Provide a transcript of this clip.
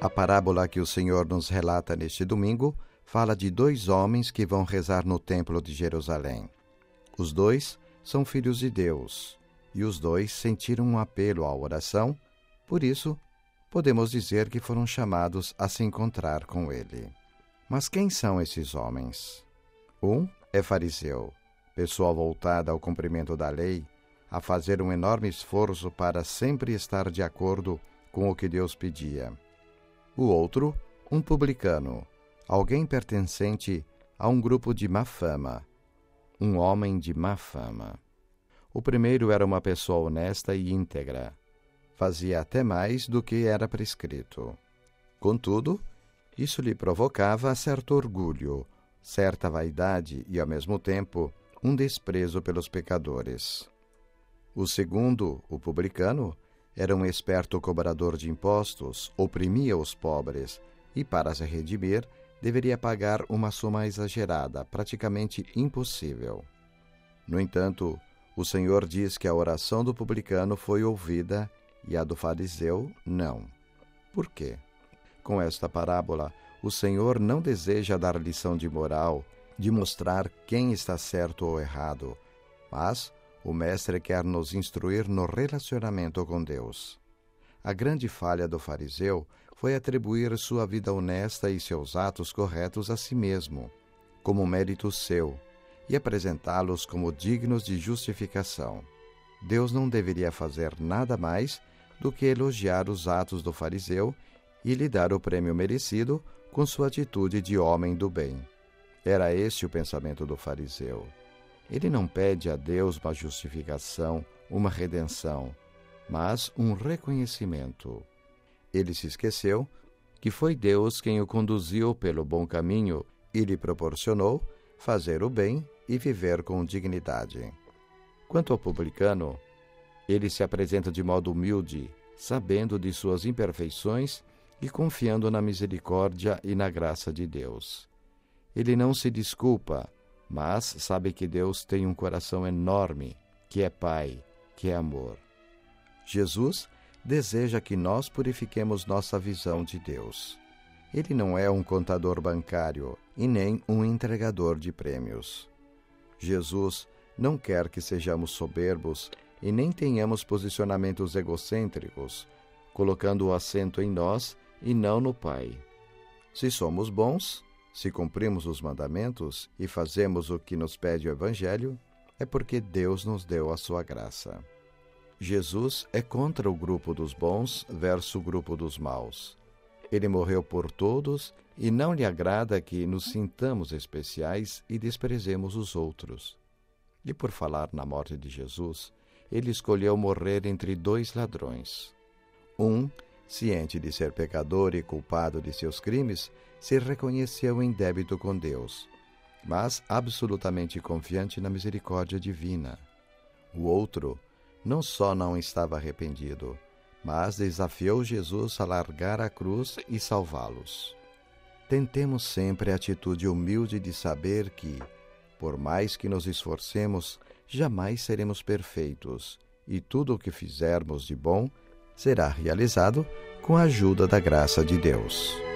A parábola que o Senhor nos relata neste domingo fala de 2 homens que vão rezar no Templo de Jerusalém. Os 2 são filhos de Deus, e os 2 sentiram um apelo à oração, por isso, podemos dizer que foram chamados a se encontrar com Ele. Mas quem são esses homens? Um é fariseu, pessoa voltada ao cumprimento da lei, a fazer um enorme esforço para sempre estar de acordo com o que Deus pedia. O outro, um publicano, alguém pertencente a um grupo de má fama, um homem de má fama. O primeiro era uma pessoa honesta e íntegra, fazia até mais do que era prescrito. Contudo, isso lhe provocava certo orgulho, certa vaidade e, ao mesmo tempo, um desprezo pelos pecadores. O segundo, o publicano, era um esperto cobrador de impostos, oprimia os pobres e, para se redimir, deveria pagar uma soma exagerada, praticamente impossível. No entanto, o Senhor diz que a oração do publicano foi ouvida e a do fariseu não. Por quê? Com esta parábola, o Senhor não deseja dar lição de moral, de mostrar quem está certo ou errado, mas o Mestre quer nos instruir no relacionamento com Deus. A grande falha do fariseu foi atribuir sua vida honesta e seus atos corretos a si mesmo, como mérito seu, e apresentá-los como dignos de justificação. Deus não deveria fazer nada mais do que elogiar os atos do fariseu e lhe dar o prêmio merecido com sua atitude de homem do bem. Era este o pensamento do fariseu. Ele não pede a Deus uma justificação, uma redenção, mas um reconhecimento. Ele se esqueceu que foi Deus quem o conduziu pelo bom caminho e lhe proporcionou fazer o bem e viver com dignidade. Quanto ao publicano, ele se apresenta de modo humilde, sabendo de suas imperfeições e confiando na misericórdia e na graça de Deus. Ele não se desculpa, mas sabe que Deus tem um coração enorme, que é Pai, que é amor. Jesus deseja que nós purifiquemos nossa visão de Deus. Ele não é um contador bancário e nem um entregador de prêmios. Jesus não quer que sejamos soberbos e nem tenhamos posicionamentos egocêntricos, colocando o acento em nós e não no Pai. Se somos bons, se cumprimos os mandamentos e fazemos o que nos pede o Evangelho, é porque Deus nos deu a sua graça. Jesus é contra o grupo dos bons versus o grupo dos maus. Ele morreu por todos e não lhe agrada que nos sintamos especiais e desprezemos os outros. E por falar na morte de Jesus, ele escolheu morrer entre 2 ladrões. Um, ciente de ser pecador e culpado de seus crimes, se reconheceu em débito com Deus, mas absolutamente confiante na misericórdia divina. O outro não só não estava arrependido, mas desafiou Jesus a largar a cruz e salvá-los. Tentemos sempre a atitude humilde de saber que, por mais que nos esforcemos, jamais seremos perfeitos, e tudo o que fizermos de bom será realizado com a ajuda da graça de Deus.